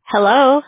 Hello.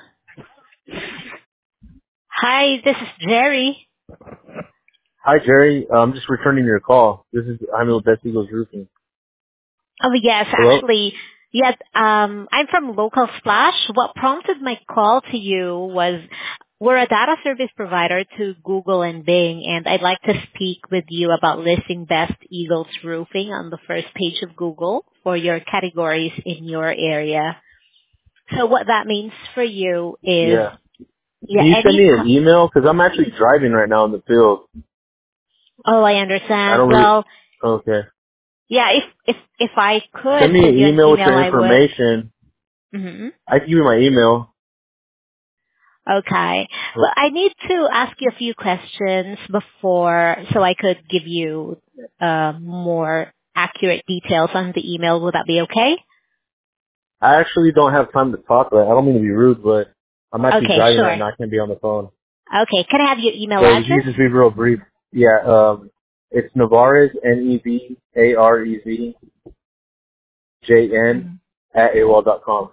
Hi, this is Jerry. Hi, Jerry. I'm just returning your call. I'm with Best Eagles Roofing. Oh yes, Hello? actually, yes. I'm from Local Splash. What prompted my call to you was we're a data service provider to Google and Bing, and I'd like to speak with you about listing Best Eagles Roofing on the first page of Google for your categories in your area. So what that means for you is, Yeah. yeah, Can you send any. me an email? Because I'm actually driving right now in the field. Oh, I I understand. don't really... Well, Okay. yeah, if I Send could me an send you an email with email, your I would. information. Mm-hmm. I can give you my email. Okay. Well, I need to ask you a few questions before, so I could give you more accurate details on the email. Would that be okay? I actually don't have time to talk right. I don't mean to be rude, but I'm actually Okay, driving right sure. now. I can't be on the phn. Okay. Can I have your email So if you address? could just be real brief. Yeah, it's Nevarez, Nevarez, JN, Mhm. at AOL.com.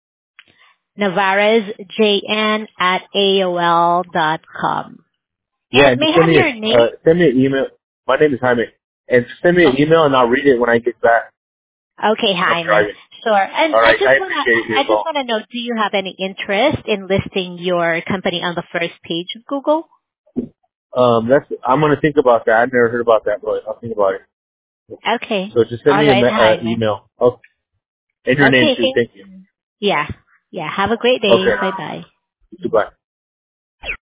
NavarezJN at AOL.com. Yeah, And and may just I have your name? send me an email. My name is Jaime. And send me an Oh, email and I'll read it when I get back. okay, I'm Jaime. driving. Sure. And All I right. I just appreciate I your just call. wanna know, do you have any interest in listing your company on the first page of Google? I'm gonna think about that. I've never heard about that, but I'll think about it. Okay. So just send All me an right, Jaime. email. Oh, and your name Okay, too. thank Thank you. you. Yeah. Yeah. Have a great day. Okay. Bye bye. Goodbye.